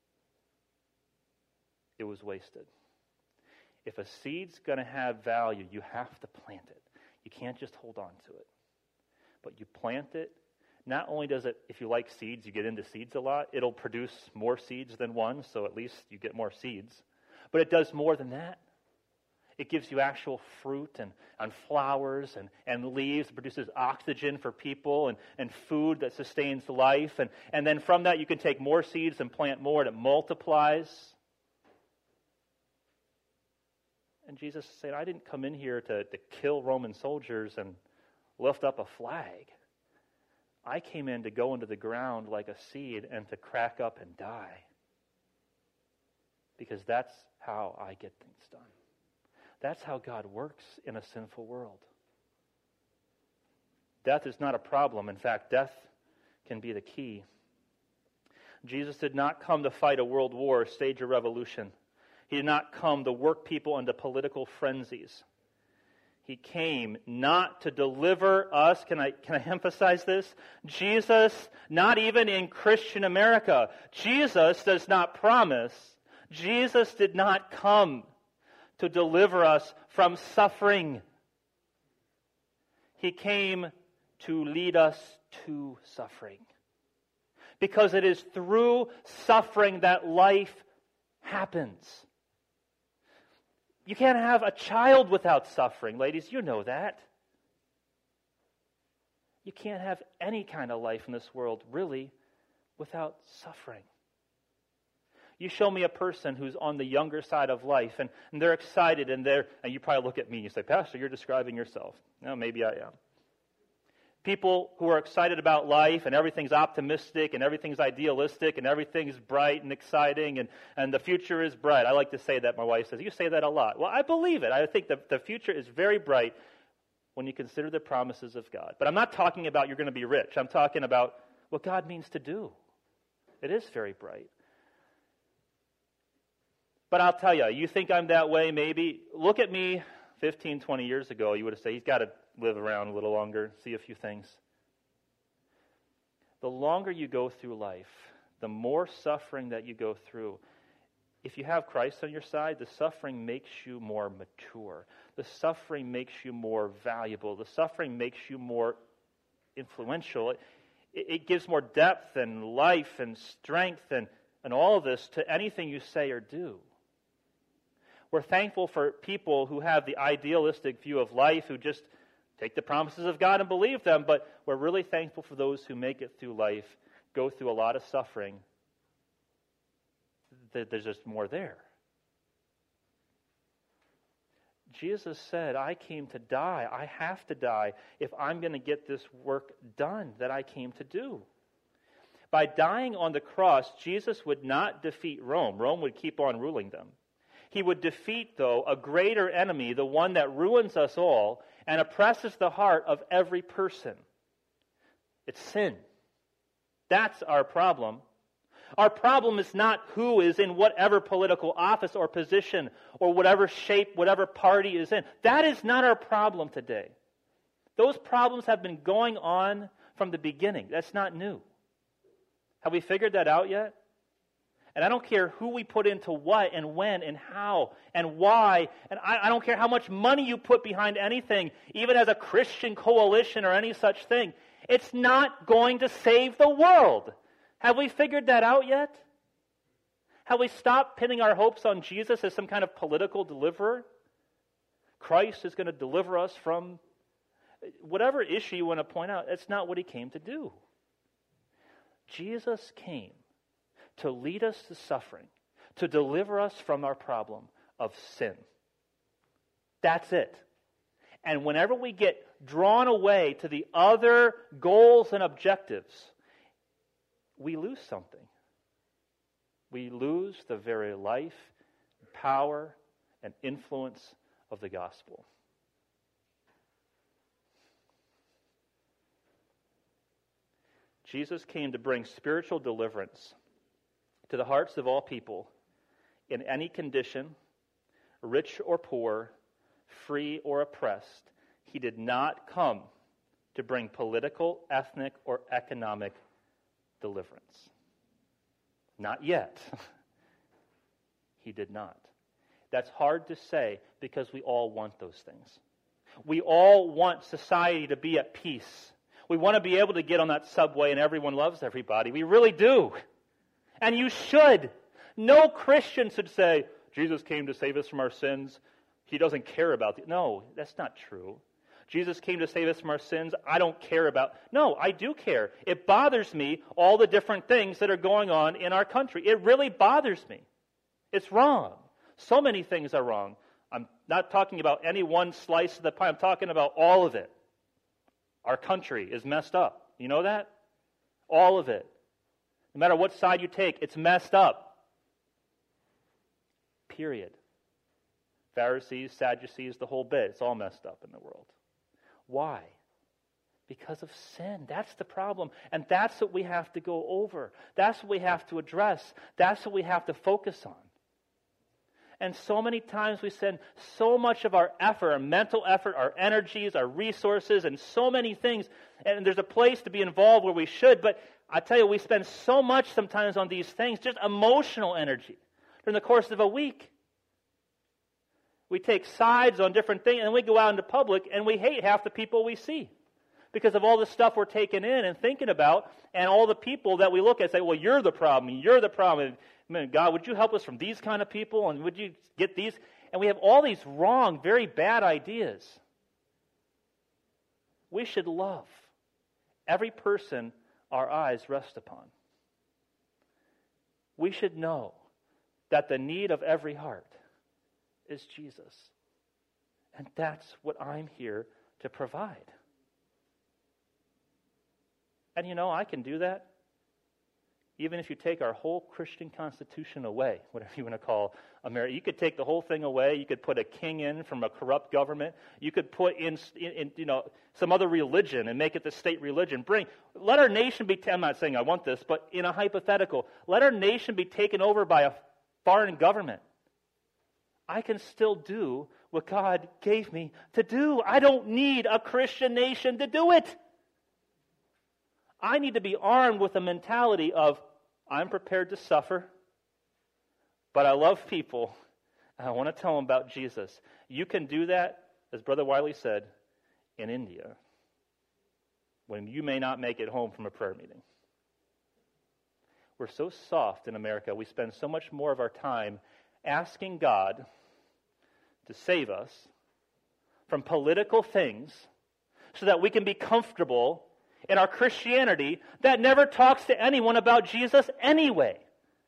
It was wasted. If a seed's going to have value, you have to plant it. You can't just hold on to it. But you plant it. Not only does it, if you like seeds, you get into seeds a lot, it'll produce more seeds than one, so at least you get more seeds. But it does more than that. It gives you actual fruit and flowers and leaves. It produces oxygen for people and food that sustains life. And then from that you can take more seeds and plant more, and it multiplies. And Jesus is saying, I didn't come in here to kill Roman soldiers and lift up a flag. I came in to go into the ground like a seed and to crack up and die. Because that's how I get things done. That's how God works in a sinful world. Death is not a problem. In fact, death can be the key. Jesus did not come to fight a world war, stage a revolution. He did not come to work people into political frenzies. He came not to deliver us. Can I emphasize this? Jesus, not even in Christian America, Jesus does not promise. Jesus did not come to deliver us from suffering. He came to lead us to suffering. Because it is through suffering that life happens. You can't have a child without suffering, ladies. You know that. You can't have any kind of life in this world, really, without suffering. You show me a person who's on the younger side of life, and they're excited, and you probably look at me and you say, Pastor, you're describing yourself. No, maybe I am. People who are excited about life, and everything's optimistic, and everything's idealistic, and everything's bright and exciting, and the future is bright. I like to say that. My wife says, you say that a lot. Well, I believe it. I think that the future is very bright when you consider the promises of God. But I'm not talking about you're going to be rich. I'm talking about what God means to do. It is very bright. But I'll tell you, you think I'm that way, maybe. Look at me 15, 20 years ago. You would have said, he's got to live around a little longer, see a few things. The longer you go through life, the more suffering that you go through, if you have Christ on your side, the suffering makes you more mature. The suffering makes you more valuable. The suffering makes you more influential. It gives more depth and life and strength and all of this to anything you say or do. We're thankful for people who have the idealistic view of life, who just take the promises of God and believe them, but we're really thankful for those who make it through life, go through a lot of suffering. There's just more there. Jesus said, I came to die. I have to die if I'm going to get this work done that I came to do. By dying on the cross, Jesus would not defeat Rome. Rome would keep on ruling them. He would defeat, though, a greater enemy, the one that ruins us all and oppresses the heart of every person. It's sin. That's our problem. Our problem is not who is in whatever political office or position or whatever shape, whatever party is in. That is not our problem today. Those problems have been going on from the beginning. That's not new. Have we figured that out yet? And I don't care who we put into what and when and how and why. And I don't care how much money you put behind anything, even as a Christian coalition or any such thing. It's not going to save the world. Have we figured that out yet? Have we stopped pinning our hopes on Jesus as some kind of political deliverer? Christ is going to deliver us from whatever issue you want to point out. That's not what he came to do. Jesus came to lead us to suffering, to deliver us from our problem of sin. That's it. And whenever we get drawn away to the other goals and objectives, we lose something. We lose the very life, power, and influence of the gospel. Jesus came to bring spiritual deliverance to the hearts of all people in any condition, rich or poor, free or oppressed. He did not come to bring political, ethnic, or economic deliverance. Not yet. He did not. That's hard to say because we all want those things. We all want society to be at peace. We want to be able to get on that subway and everyone loves everybody. We really do. And you should. No Christian should say, Jesus came to save us from our sins. He doesn't care about it. No, that's not true. Jesus came to save us from our sins. I don't care about. No, I do care. It bothers me, all the different things that are going on in our country. It really bothers me. It's wrong. So many things are wrong. I'm not talking about any one slice of the pie. I'm talking about all of it. Our country is messed up. You know that? All of it. No matter what side you take, it's messed up. Period. Pharisees, Sadducees, the whole bit. It's all messed up in the world. Why? Because of sin. That's the problem. And that's what we have to go over. That's what we have to address. That's what we have to focus on. And so many times we spend so much of our effort, our mental effort, our energies, our resources, and so many things. And there's a place to be involved where we should. But I tell you, we spend so much sometimes on these things, just emotional energy, during the course of a week. We take sides on different things, and we go out into public, and we hate half the people we see because of all the stuff we're taking in and thinking about, and all the people that we look at and say, well, you're the problem, you're the problem. Man, God, would you help us from these kind of people, and would you get these? And we have all these wrong, very bad ideas. We should love every person our eyes rest upon. We should know that the need of every heart is Jesus. And that's what I'm here to provide. And you know, I can do that even if you take our whole Christian Constitution away, whatever you want to call America. You could take the whole thing away. You could put a king in from a corrupt government. You could put in some other religion and make it the state religion. Let our nation be, I'm not saying I want this, but in a hypothetical, let our nation be taken over by a foreign government. I can still do what God gave me to do. I don't need a Christian nation to do it. I need to be armed with a mentality of, I'm prepared to suffer, but I love people, and I want to tell them about Jesus. You can do that, as Brother Wiley said, in India, when you may not make it home from a prayer meeting. We're so soft in America. We spend so much more of our time asking God to save us from political things so that we can be comfortable in our Christianity that never talks to anyone about Jesus anyway.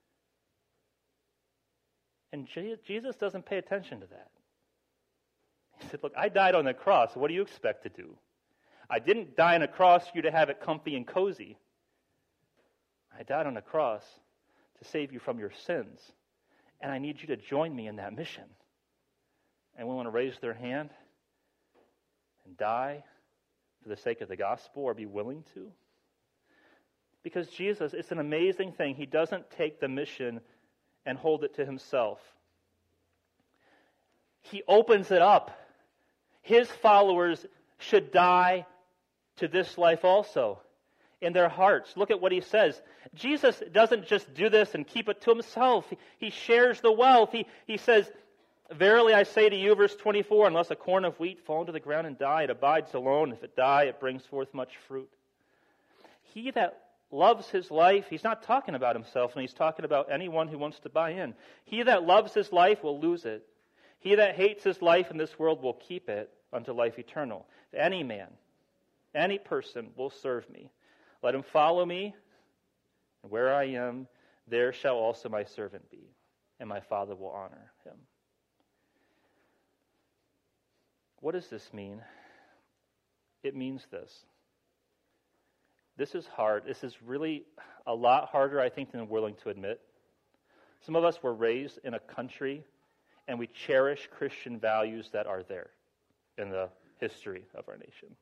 And Jesus doesn't pay attention to that. He said, look, I died on the cross. What do you expect to do? I didn't die on a cross for you to have it comfy and cozy. I died on a cross to save you from your sins. And I need you to join me in that mission. And we want to raise their hand and die for the sake of the gospel, or be willing to. Because Jesus, it's an amazing thing. He doesn't take the mission and hold it to himself. He opens it up. His followers should die to this life also in their hearts. Look at what he says. Jesus doesn't just do this and keep it to himself. He shares the wealth. He says, verily I say to you, verse 24, unless a corn of wheat fall into the ground and die, it abides alone. If it die, it brings forth much fruit. He that loves his life, he's not talking about himself, and he's talking about anyone who wants to buy in. He that loves his life will lose it. He that hates his life in this world will keep it unto life eternal. If any man, any person will serve me, let him follow me, and where I am, there shall also my servant be, and my Father will honor him. What does this mean? It means this. This is hard. This is really a lot harder, I think, than we're willing to admit. Some of us were raised in a country, and we cherish Christian values that are there in the history of our nation.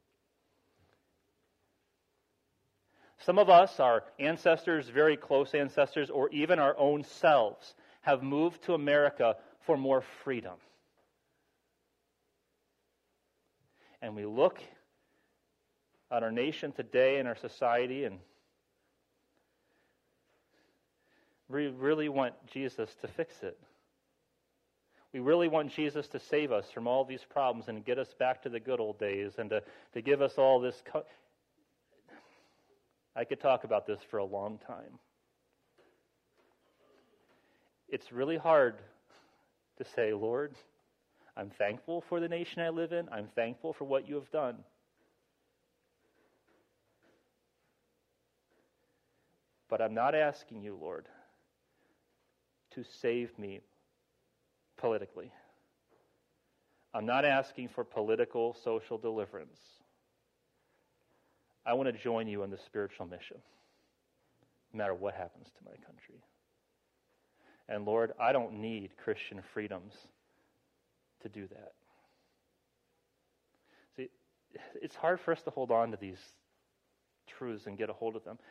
Some of us, our ancestors, very close ancestors, or even our own selves, have moved to America for more freedom. And we look at our nation today and our society, and we really want Jesus to fix it. We really want Jesus to save us from all these problems and get us back to the good old days and to give us all this. I could talk about this for a long time. It's really hard to say, Lord, I'm thankful for the nation I live in. I'm thankful for what you have done. But I'm not asking you, Lord, to save me politically. I'm not asking for political, social deliverance. I want to join you in the spiritual mission, no matter what happens to my country. And Lord, I don't need Christian freedoms to do that. See, it's hard for us to hold on to these truths and get a hold of them.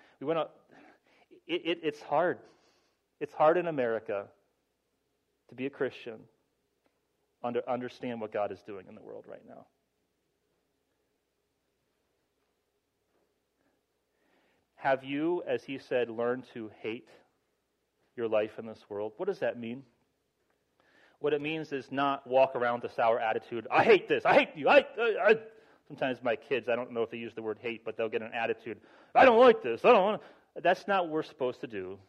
It's hard. It's hard in America to be a Christian, understand what God is doing in the world right now. Have you, as he said, learned to hate your life in this world? What does that mean? What it means is not walk around with a sour attitude. I hate this. I hate you. Sometimes my kids, I don't know if they use the word hate, but they'll get an attitude. I don't like this. I don't want to. That's not what we're supposed to do.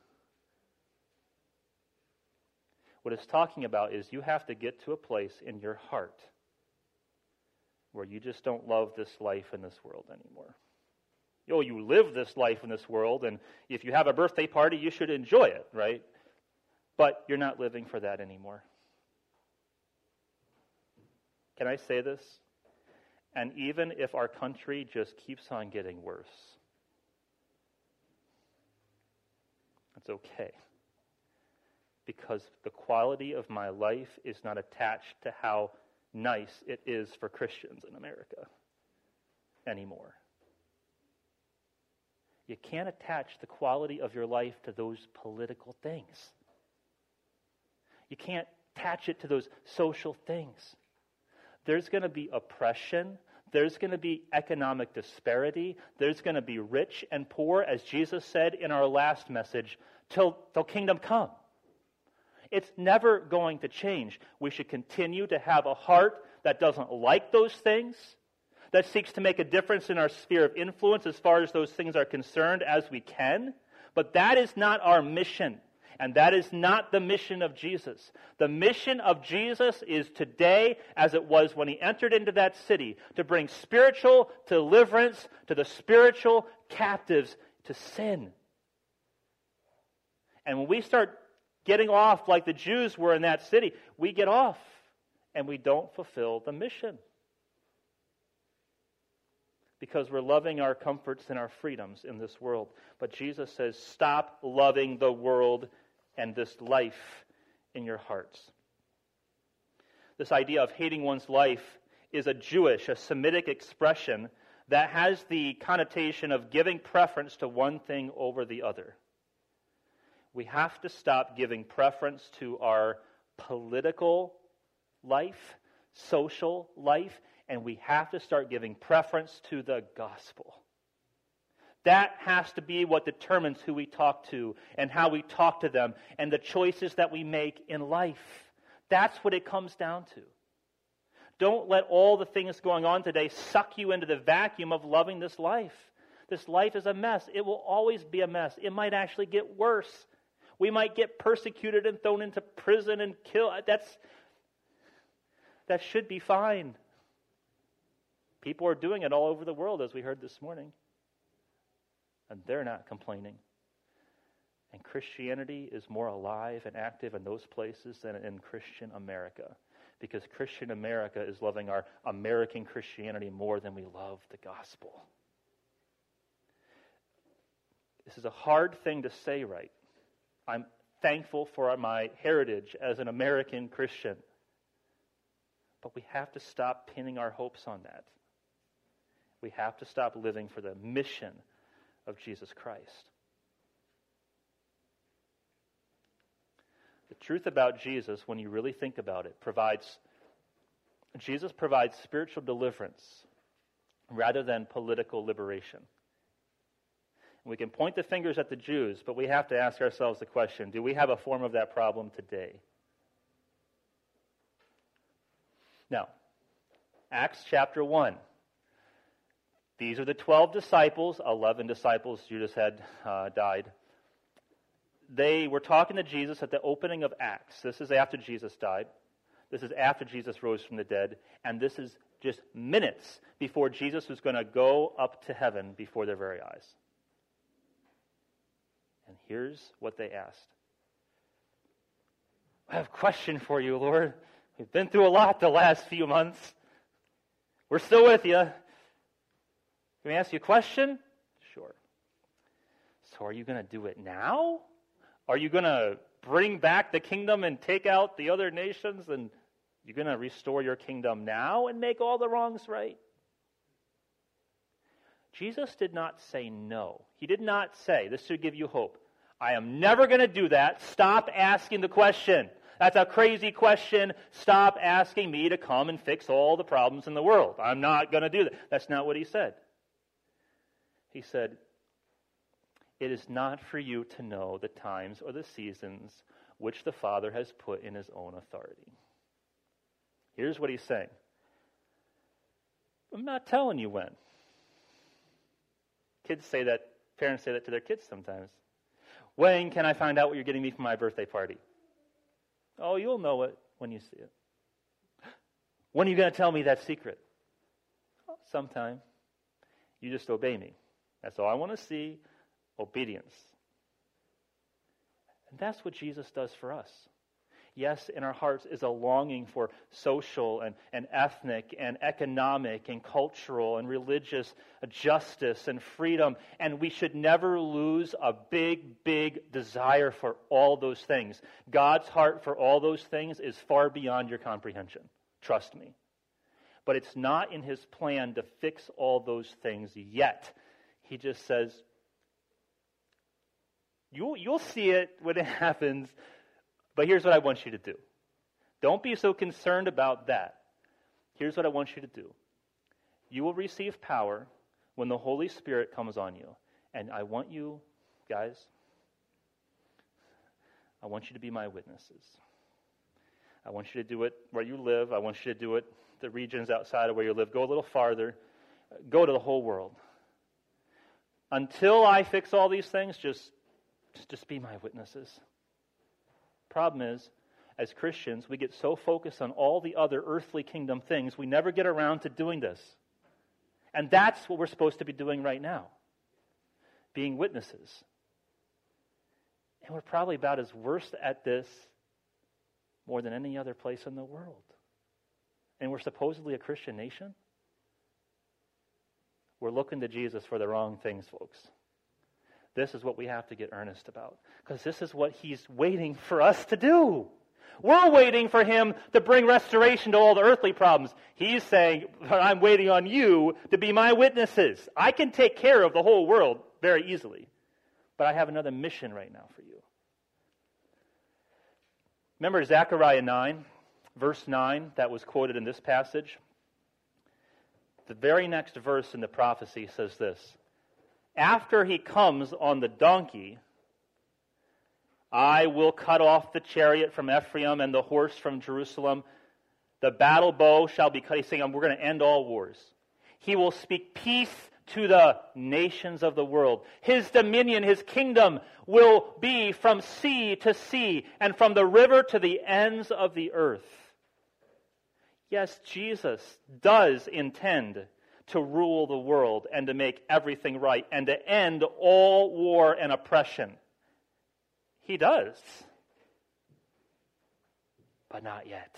What it's talking about is you have to get to a place in your heart where you just don't love this life in this world anymore. You live this life in this world, and if you have a birthday party, you should enjoy it, right? But you're not living for that anymore. Can I say this? And even if our country just keeps on getting worse, it's okay. Because the quality of my life is not attached to how nice it is for Christians in America anymore. You can't attach the quality of your life to those political things. You can't attach it to those social things. There's going to be oppression. There's going to be economic disparity. There's going to be rich and poor, as Jesus said in our last message, till kingdom come. It's never going to change. We should continue to have a heart that doesn't like those things, that seeks to make a difference in our sphere of influence as far as those things are concerned as we can. But that is not our mission, and that is not the mission of Jesus. The mission of Jesus is today, as it was when he entered into that city, to bring spiritual deliverance to the spiritual captives to sin. And when we start getting off like the Jews were in that city, we get off and we don't fulfill the mission. Because we're loving our comforts and our freedoms in this world. But Jesus says, stop loving the world and this life in your hearts. This idea of hating one's life is a Semitic expression that has the connotation of giving preference to one thing over the other. We have to stop giving preference to our political life, social life, and we have to start giving preference to the gospel. That has to be what determines who we talk to and how we talk to them and the choices that we make in life. That's what it comes down to. Don't let all the things going on today suck you into the vacuum of loving this life. This life is a mess. It will always be a mess. It might actually get worse. We might get persecuted and thrown into prison and killed. That should be fine. People are doing it all over the world, as we heard this morning. And they're not complaining. And Christianity is more alive and active in those places than in Christian America. Because Christian America is loving our American Christianity more than we love the gospel. This is a hard thing to say right. I'm thankful for my heritage as an American Christian. But we have to stop pinning our hopes on that. We have to stop living for the mission of Jesus Christ. The truth about Jesus, when you really think about it, Jesus provides spiritual deliverance rather than political liberation. We can point the fingers at the Jews, but we have to ask ourselves the question, do we have a form of that problem today? Now, Acts chapter 1. These are the 12 disciples. 11 disciples Judas had died. They were talking to Jesus at the opening of Acts. This is after Jesus died. This is after Jesus rose from the dead. And this is just minutes before Jesus was going to go up to heaven before their very eyes. And here's what they asked. I have a question for you, Lord. We've been through a lot the last few months. We're still with you. Can we ask you a question? Sure. So are you going to do it now? Are you going to bring back the kingdom and take out the other nations? And you're going to restore your kingdom now and make all the wrongs right? Jesus did not say no. He did not say, this should give you hope. I am never going to do that. Stop asking the question. That's a crazy question. Stop asking me to come and fix all the problems in the world. I'm not going to do that. That's not what he said. He said, it is not for you to know the times or the seasons which the Father has put in his own authority. Here's what he's saying. I'm not telling you when. Kids say that, parents say that to their kids sometimes. When can I find out what you're getting me for my birthday party? Oh, you'll know it when you see it. When are you going to tell me that secret? Oh, sometime. You just obey me. That's all I want to see, obedience. And that's what Jesus does for us. Yes, in our hearts is a longing for social and ethnic and economic and cultural and religious justice and freedom. And we should never lose a big, big desire for all those things. God's heart for all those things is far beyond your comprehension. Trust me. But it's not in his plan to fix all those things yet. He just says, you'll see it when it happens. But here's what I want you to do. Don't be so concerned about that. Here's what I want you to do. You will receive power when the Holy Spirit comes on you. And I want you, guys, I want you to be my witnesses. I want you to do it where you live. I want you to do it the regions outside of where you live. Go a little farther. Go to the whole world. Until I fix all these things, just be my witnesses. Problem is, as Christians, we get so focused on all the other earthly kingdom things, we never get around to doing this. And that's what we're supposed to be doing right now. Being witnesses. And we're probably about as worse at this more than any other place in the world. And we're supposedly a Christian nation. We're looking to Jesus for the wrong things, folks. This is what we have to get earnest about. Because this is what he's waiting for us to do. We're waiting for him to bring restoration to all the earthly problems. He's saying, I'm waiting on you to be my witnesses. I can take care of the whole world very easily. But I have another mission right now for you. Remember Zechariah 9, verse 9, that was quoted in this passage? The very next verse in the prophecy says this: after he comes on the donkey, I will cut off the chariot from Ephraim and the horse from Jerusalem. The battle bow shall be cut. He's saying, we're going to end all wars. He will speak peace to the nations of the world. His dominion, his kingdom will be from sea to sea and from the river to the ends of the earth. Yes, Jesus does intend to rule the world and to make everything right and to end all war and oppression. He does. But not yet.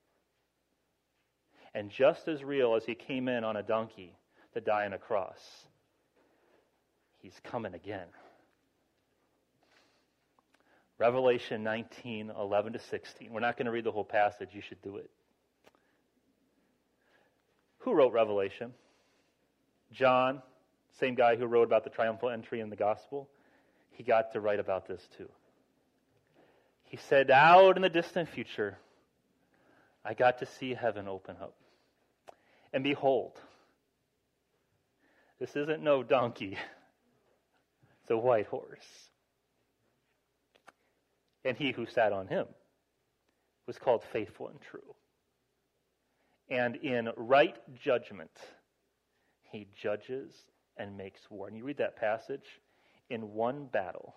And just as real as he came in on a donkey to die on a cross, he's coming again. Revelation 19, 11 to 16. We're not going to read the whole passage. You should do it. Who wrote Revelation? John, same guy who wrote about the triumphal entry in the gospel. He got to write about this too. He said, out in the distant future, I got to see heaven open up. And behold, this isn't no donkey. It's a white horse. And he who sat on him was called Faithful and True. And in right judgment, he judges and makes war. And you read that passage, in one battle,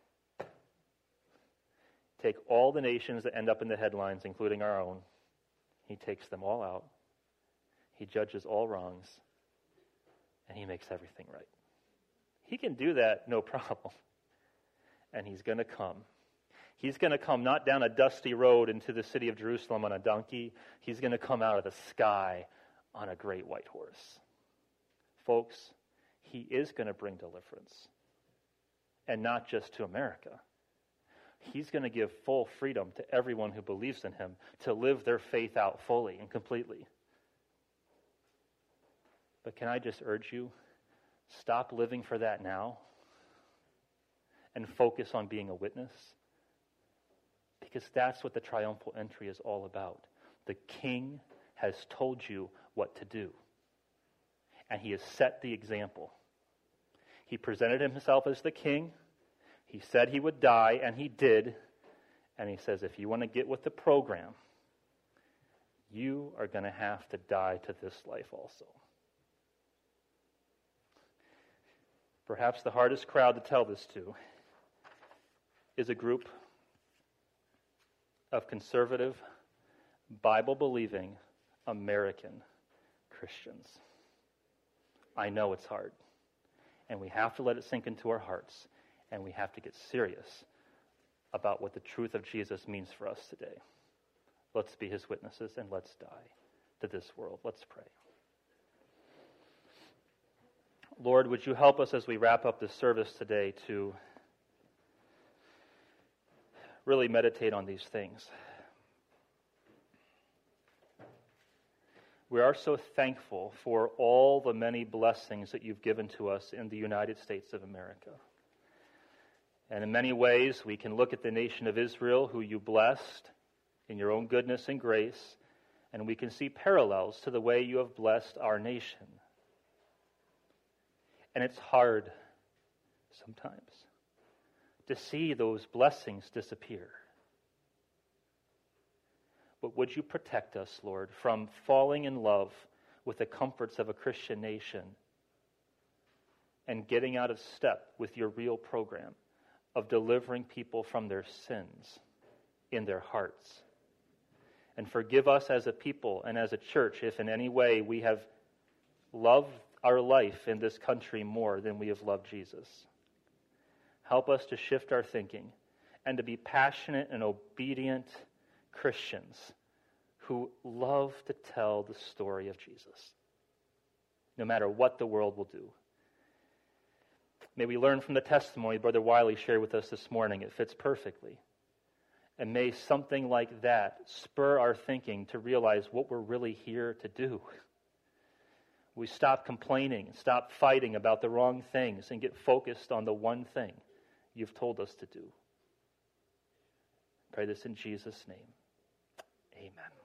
take all the nations that end up in the headlines, including our own. He takes them all out. He judges all wrongs. And he makes everything right. He can do that, no problem. And he's going to come. He's going to come not down a dusty road into the city of Jerusalem on a donkey. He's going to come out of the sky on a great white horse. Folks, he is going to bring deliverance. And not just to America. He's going to give full freedom to everyone who believes in him to live their faith out fully and completely. But can I just urge you, stop living for that now and focus on being a witness? Because that's what the triumphal entry is all about. The king has told you what to do. And he has set the example. He presented himself as the king. He said he would die, and he did. And he says, if you want to get with the program, you are going to have to die to this life also. Perhaps the hardest crowd to tell this to is a group of conservative, Bible-believing American Christians. I know it's hard, and we have to let it sink into our hearts, and we have to get serious about what the truth of Jesus means for us today. Let's be his witnesses, and let's die to this world. Let's pray. Lord, would you help us as we wrap up this service today to really meditate on these things. We are so thankful for all the many blessings that you've given to us in the United States of America. And in many ways, we can look at the nation of Israel, who you blessed in your own goodness and grace, and we can see parallels to the way you have blessed our nation. And it's hard sometimes to see those blessings disappear. But would you protect us, Lord, from falling in love with the comforts of a Christian nation and getting out of step with your real program of delivering people from their sins in their hearts. And forgive us as a people and as a church if in any way we have loved our life in this country more than we have loved Jesus. Help us to shift our thinking and to be passionate and obedient Christians who love to tell the story of Jesus, no matter what the world will do. May we learn from the testimony Brother Wiley shared with us this morning. It fits perfectly. And may something like that spur our thinking to realize what we're really here to do. We stop complaining, stop fighting about the wrong things, and get focused on the one thing you've told us to do. Pray this in Jesus' name. Amen.